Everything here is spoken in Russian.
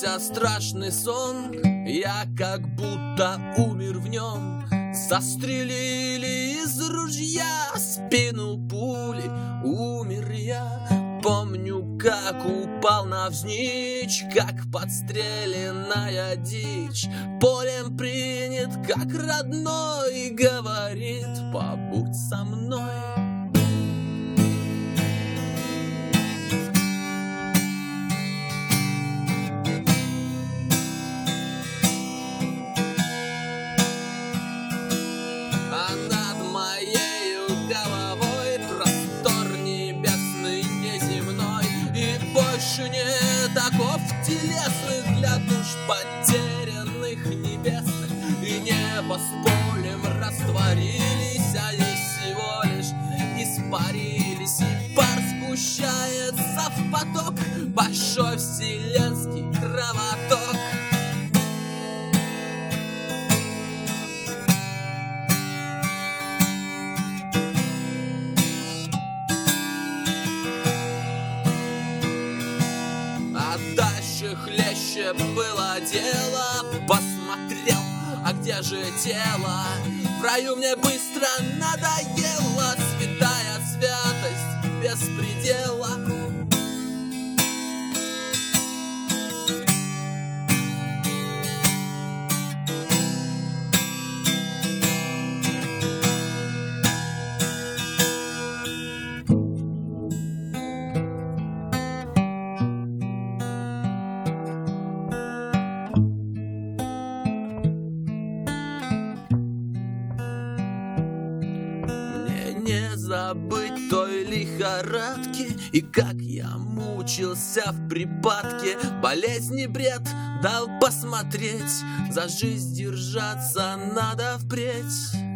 Приснился страшный сон, я как будто умер в нем. Застрелили из ружья спину пули, умер я. Помню, как упал навзничь, как подстреленная дичь. Полем принят, как родной, говорит: побудь со мной. А над моею головой простор небесный, неземной, и больше нет оков телесных для душ потерянных небесных. И небо с полем растворились, они всего лишь испарились, и пар сгущается в поток, большой вселенский кровоток. А дальше хлеще было дело. Посмотрел, а где же тело? В раю мне быстро надоело, святая святость без предела. Не забыть той лихорадки, и как я мучился в припадке. Болезнь и бред дал посмотреть, за жизнь держаться надо впредь.